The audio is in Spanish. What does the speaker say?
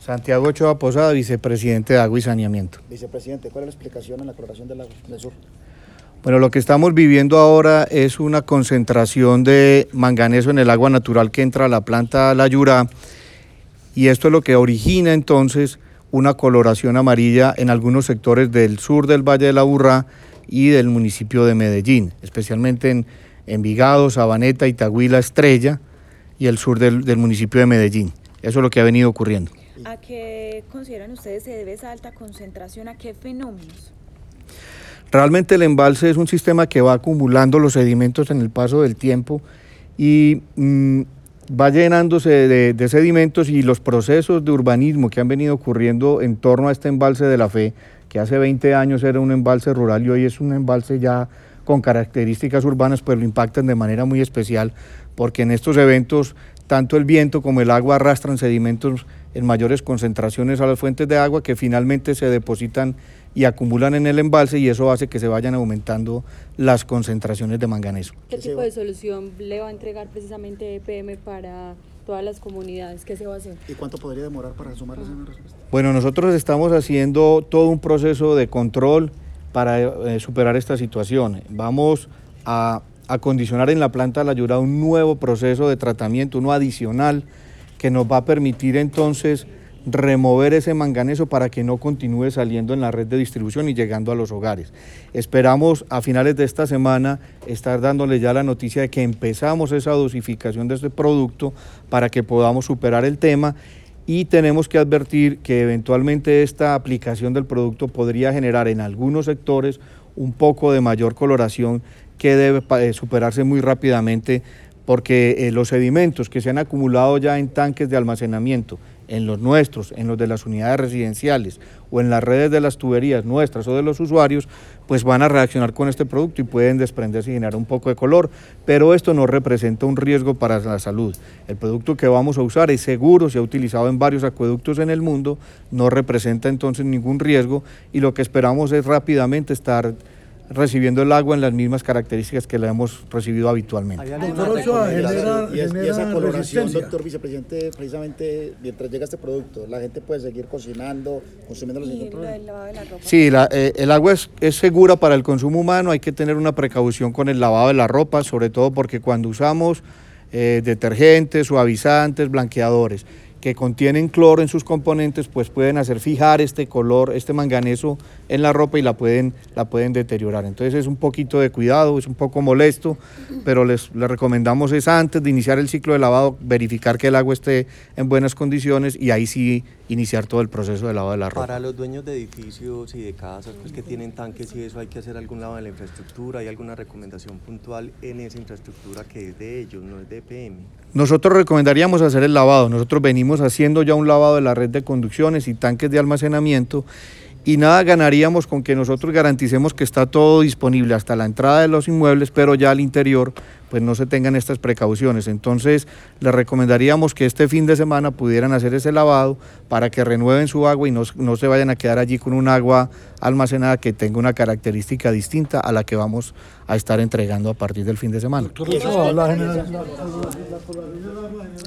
Santiago Ochoa Posada, vicepresidente de Agua y Saneamiento. Vicepresidente, ¿cuál es la explicación en la cloración del agua del sur? Bueno, lo que estamos viviendo ahora es una concentración de manganeso en el agua natural que entra a la planta La Yurá, y esto es lo que origina entonces una coloración amarilla en algunos sectores del sur del Valle del Aburrá y del municipio de Medellín, especialmente en Envigado, Sabaneta, Itagüí, Estrella y el sur del municipio de Medellín. Eso es lo que ha venido ocurriendo. ¿A qué consideran ustedes se debe esa alta concentración? ¿A qué fenómenos? Realmente el embalse es un sistema que va acumulando los sedimentos en el paso del tiempo y va llenándose de sedimentos, y los procesos de urbanismo que han venido ocurriendo en torno a este embalse de la Fe, que hace 20 años era un embalse rural y hoy es un embalse ya con características urbanas, pues lo impactan de manera muy especial, porque en estos eventos tanto el viento como el agua arrastran sedimentos en mayores concentraciones a las fuentes de agua que finalmente se depositan y acumulan en el embalse, y eso hace que se vayan aumentando las concentraciones de manganeso. ¿Qué tipo de solución le va a entregar precisamente EPM para todas las comunidades? ¿Qué se va a hacer? ¿Y cuánto podría demorar para sumarles una respuesta? Bueno, nosotros estamos haciendo todo un proceso de control para superar esta situación. Vamos a acondicionar en la planta La Yurá un nuevo proceso de tratamiento, uno adicional, que nos va a permitir entonces remover ese manganeso para que no continúe saliendo en la red de distribución y llegando a los hogares. Esperamos a finales de esta semana estar dándole ya la noticia de que empezamos esa dosificación de este producto para que podamos superar el tema, y tenemos que advertir que eventualmente esta aplicación del producto podría generar en algunos sectores un poco de mayor coloración que debe superarse muy rápidamente, porque los sedimentos que se han acumulado ya en tanques de almacenamiento, en los nuestros, en los de las unidades residenciales o en las redes de las tuberías nuestras o de los usuarios, pues van a reaccionar con este producto y pueden desprenderse y generar un poco de color, pero esto no representa un riesgo para la salud. El producto que vamos a usar es seguro, se ha utilizado en varios acueductos en el mundo, no representa entonces ningún riesgo, y lo que esperamos es rápidamente estar recibiendo el agua en las mismas características que la hemos recibido habitualmente. Y esa coloración, doctor vicepresidente, precisamente mientras llega este producto, la gente puede seguir cocinando, consumiéndolo sin ningún problema. Sí, el agua es segura para el consumo humano. Hay que tener una precaución con el lavado de la ropa, sobre todo porque cuando usamos detergentes, suavizantes, blanqueadores que contienen cloro en sus componentes, pues pueden hacer fijar este color, este manganeso en la ropa, y la pueden deteriorar. Entonces es un poquito de cuidado, es un poco molesto, pero les recomendamos es antes de iniciar el ciclo de lavado, verificar que el agua esté en buenas condiciones, y ahí sí iniciar todo el proceso de lavado de la ropa. Para los dueños de edificios y de casas, pues, que tienen tanques y eso, ¿hay que hacer algún lavado de la infraestructura? ¿Hay alguna recomendación puntual en esa infraestructura que es de ellos, no es de EPM? Nosotros recomendaríamos hacer el lavado. Nosotros venimos haciendo ya un lavado de la red de conducciones y tanques de almacenamiento, y nada ganaríamos con que nosotros garanticemos que está todo disponible hasta la entrada de los inmuebles, pero ya al interior pues no se tengan estas precauciones. Entonces les recomendaríamos que este fin de semana pudieran hacer ese lavado para que renueven su agua y no se vayan a quedar allí con un agua almacenada que tenga una característica distinta a la que vamos a estar entregando a partir del fin de semana.